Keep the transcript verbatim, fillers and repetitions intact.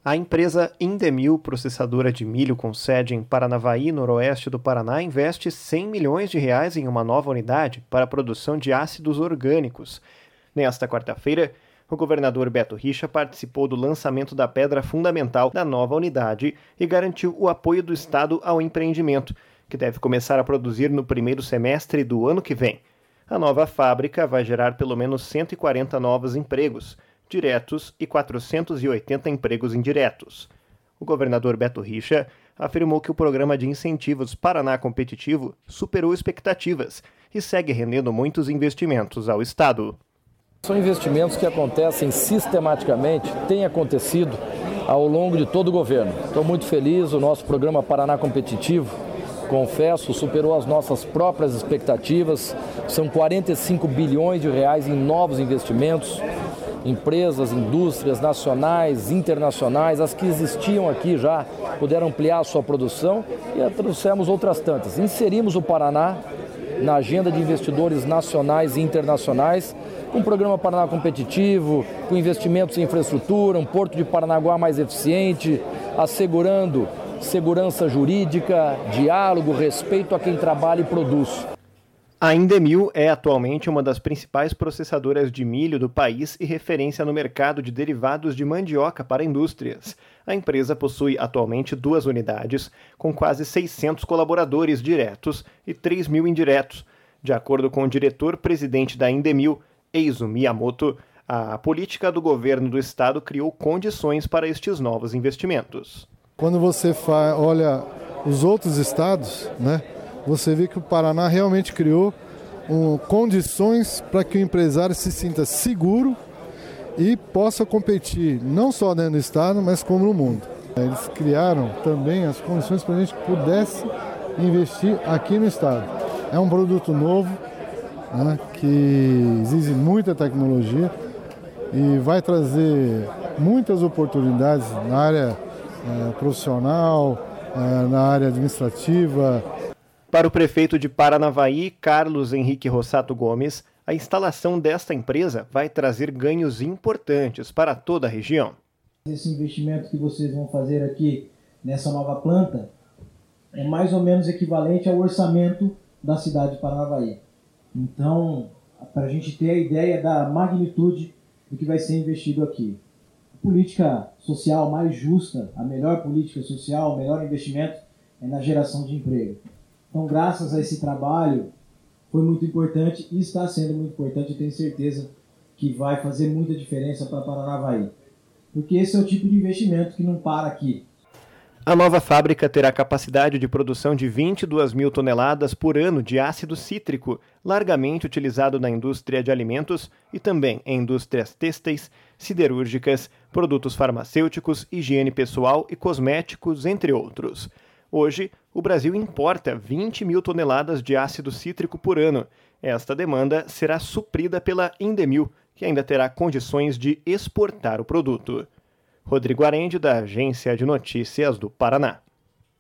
A empresa Indemil, processadora de milho com sede em Paranavaí, noroeste do Paraná, investe cem milhões de reais em uma nova unidade para a produção de ácidos orgânicos. Nesta quarta-feira, o governador Beto Richa participou do lançamento da pedra fundamental da nova unidade e garantiu o apoio do Estado ao empreendimento, que deve começar a produzir no primeiro semestre do ano que vem. A nova fábrica vai gerar pelo menos cento e quarenta novos empregos diretos e quatrocentos e oitenta empregos indiretos. O governador Beto Richa afirmou que o programa de incentivos Paraná Competitivo superou expectativas e segue rendendo muitos investimentos ao Estado. São investimentos que acontecem sistematicamente, têm acontecido ao longo de todo o governo. Estou muito feliz, o nosso programa Paraná Competitivo, confesso, superou as nossas próprias expectativas. São quarenta e cinco bilhões de reais em novos investimentos. Empresas, indústrias nacionais, internacionais, as que existiam aqui já puderam ampliar a sua produção e trouxemos outras tantas. Inserimos o Paraná na agenda de investidores nacionais e internacionais, com o programa Paraná Competitivo, com investimentos em infraestrutura, um porto de Paranaguá mais eficiente, assegurando segurança jurídica, diálogo, respeito a quem trabalha e produz. A Indemil é atualmente uma das principais processadoras de milho do país e referência no mercado de derivados de mandioca para indústrias. A empresa possui atualmente duas unidades, com quase seiscentos colaboradores diretos e três mil indiretos. De acordo com o diretor-presidente da Indemil, Eizo Miyamoto, a política do governo do estado criou condições para estes novos investimentos. Quando você fa- olha os outros estados, né? Você vê que o Paraná realmente criou um, condições para que o empresário se sinta seguro e possa competir não só dentro do estado, mas como no mundo. Eles criaram também as condições para a gente pudesse investir aqui no estado. É um produto novo, né, que exige muita tecnologia e vai trazer muitas oportunidades na área é, profissional, é, na área administrativa. Para o prefeito de Paranavaí, Carlos Henrique Rossato Gomes, a instalação desta empresa vai trazer ganhos importantes para toda a região. Esse investimento que vocês vão fazer aqui nessa nova planta é mais ou menos equivalente ao orçamento da cidade de Paranavaí. Então, para a gente ter a ideia da magnitude do que vai ser investido aqui. A política social mais justa, a melhor política social, o melhor investimento é na geração de emprego. Então, graças a esse trabalho, foi muito importante e está sendo muito importante. Eu tenho certeza que vai fazer muita diferença para Paranavaí. Porque esse é o tipo de investimento que não para aqui. A nova fábrica terá capacidade de produção de vinte e duas mil toneladas por ano de ácido cítrico, largamente utilizado na indústria de alimentos e também em indústrias têxteis, siderúrgicas, produtos farmacêuticos, higiene pessoal e cosméticos, entre outros. Hoje, o Brasil importa vinte mil toneladas de ácido cítrico por ano. Esta demanda será suprida pela Indemil, que ainda terá condições de exportar o produto. Rodrigo Arende, da Agência de Notícias do Paraná.